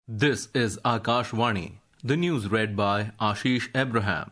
This is Akashvani. The news read by Ashish Abraham.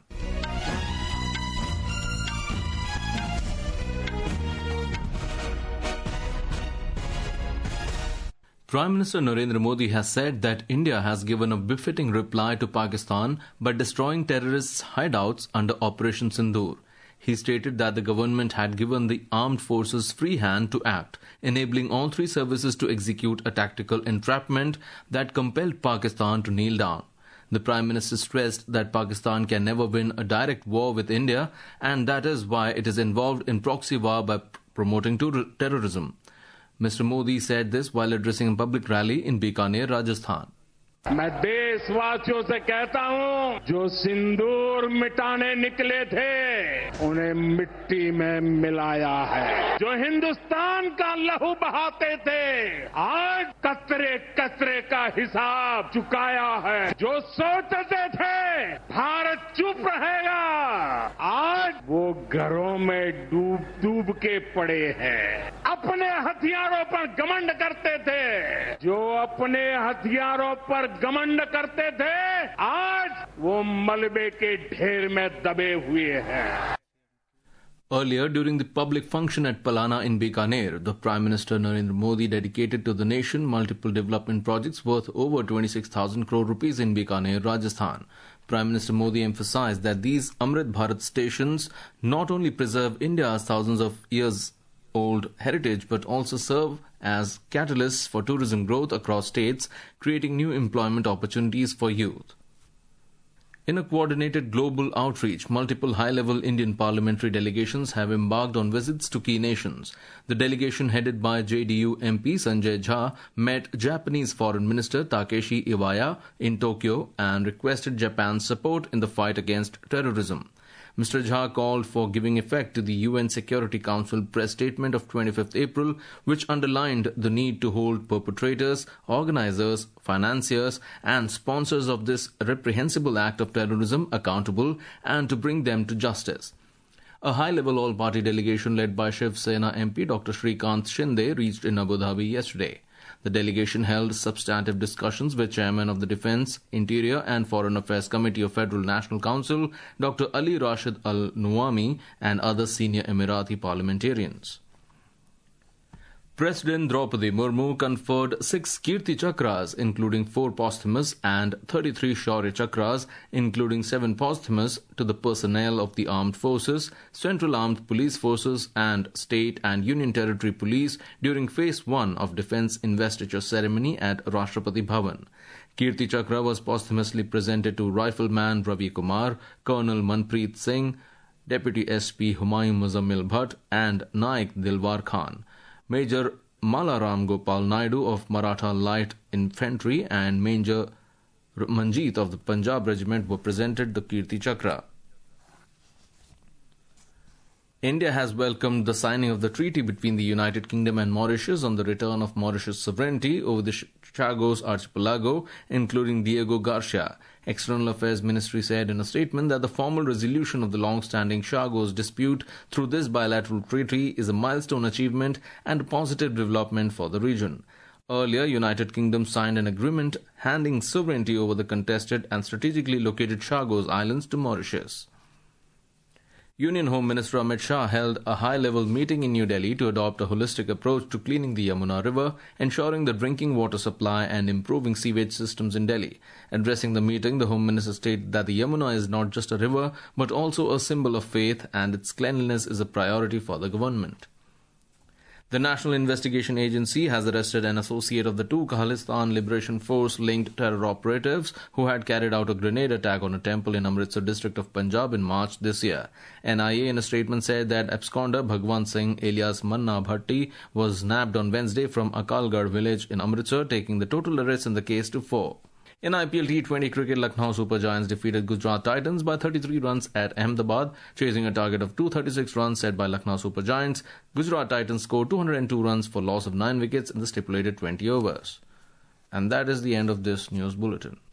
Prime Minister Narendra Modi has said that India has given a befitting reply to Pakistan by destroying terrorists' hideouts under Operation Sindoor. He stated that the government had given the armed forces free hand to act, enabling all three services to execute a tactical entrapment that compelled Pakistan to kneel down. The Prime Minister stressed that Pakistan can never win a direct war with India, and that is why it is involved in proxy war by promoting terrorism. Mr. Modi said this while addressing a public rally in Bikaner, Rajasthan. मैं देशवासियों से कहता हूं, जो सिंदूर मिटाने निकले थे उन्हें मिट्टी में मिलाया है। जो हिंदुस्तान का लहू बहाते थे आज कतरे कतरे का हिसाब चुकाया है। जो सोचते थे भारत चुप रहेगा आज वो घरों में डूब डूब के पड़े हैं। अपने हथियारों पर घमंड करते थे, जो अपने हथियारों पर घमंड करते थे आज वो मलबे के ढेर में दबे हुए हैं। Earlier, during the public function at Palana in Bikaner, the Prime Minister Narendra Modi dedicated to the nation multiple development projects worth over 26,000 crore rupees in Bikaner, Rajasthan. Prime Minister Modi emphasized that these Amrit Bharat stations not only preserve India's thousands of years old heritage but also serve as catalysts for tourism growth across states, creating new employment opportunities for youth. In a coordinated global outreach, multiple high-level Indian parliamentary delegations have embarked on visits to key nations. The delegation headed by JDU MP Sanjay Jha met Japanese Foreign Minister Takeshi Iwaya in Tokyo and requested Japan's support in the fight against terrorism. Mr. Jha called for giving effect to the UN Security Council press statement of 25th April, which underlined the need to hold perpetrators, organizers, financiers, and sponsors of this reprehensible act of terrorism accountable and to bring them to justice. A high-level all-party delegation led by Shiv Sena MP Dr. Shrikant Shinde reached in Abu Dhabi yesterday. The delegation held substantive discussions with Chairman of the Defence, Interior and Foreign Affairs Committee of Federal National Council, Dr. Ali Rashid Al Nuwami, and other senior Emirati parliamentarians. President Draupadi Murmu conferred 6 Kirti Chakras, including 4 posthumous, and 33 Shaurya Chakras, including 7 posthumous, to the personnel of the armed forces, Central Armed Police Forces, and State and Union Territory Police during Phase 1 of Defence Investiture Ceremony at Rashtrapati Bhavan. Kirti Chakra was posthumously presented to Rifleman Ravi Kumar, Colonel Manpreet Singh, Deputy SP Humayun Muzammil Bhatt, and Naik Dilwar Khan. Major Malaram Gopal Naidu of Maratha Light Infantry and Major Manjeet of the Punjab Regiment were presented the Kirti Chakra. India has welcomed the signing of the treaty between the United Kingdom and Mauritius on the return of Mauritius' sovereignty over the Chagos archipelago, including Diego Garcia. External Affairs Ministry said in a statement that the formal resolution of the long-standing Chagos dispute through this bilateral treaty is a milestone achievement and a positive development for the region. Earlier, United Kingdom signed an agreement handing sovereignty over the contested and strategically located Chagos Islands to Mauritius. Union Home Minister Amit Shah held a high-level meeting in New Delhi to adopt a holistic approach to cleaning the Yamuna River, ensuring the drinking water supply and improving sewage systems in Delhi. Addressing the meeting, the Home Minister stated that the Yamuna is not just a river but also a symbol of faith and its cleanliness is a priority for the government. The National Investigation Agency has arrested an associate of the 2 Khalistan Liberation Force-linked terror operatives who had carried out a grenade attack on a temple in Amritsar district of Punjab in March this year. NIA in a statement said that absconder Bhagwan Singh alias Manna Bhatti was nabbed on Wednesday from Akalgarh village in Amritsar, taking the total arrests in the case to 4. In IPL T20 cricket, Lucknow Super Giants defeated Gujarat Titans by 33 runs at Ahmedabad, chasing a target of 236 runs set by Lucknow Super Giants. Gujarat Titans scored 202 runs for loss of 9 wickets in the stipulated 20 overs. And that is the end of this news bulletin.